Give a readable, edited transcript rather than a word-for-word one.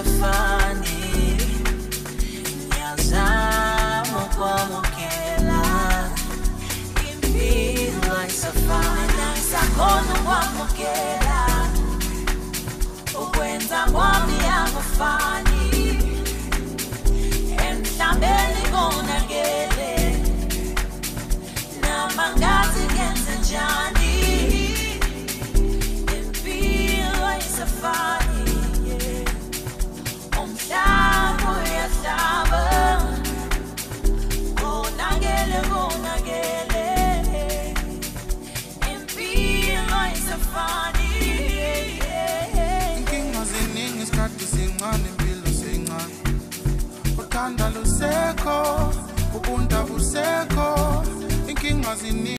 ayisafani ngiyazama ukwamukela impilo ayisafani ngisakhona ukwamukela ukwenza kwami akufani emhlabeni konakele namangazi ngenze njani impilo ayisafani umhlaba uyahlaba konakele impilo ayisafani inkinga ziningi isikhathi sincane impilo sincane uthanda lusekho ubuntu abusekho inkinga ziningi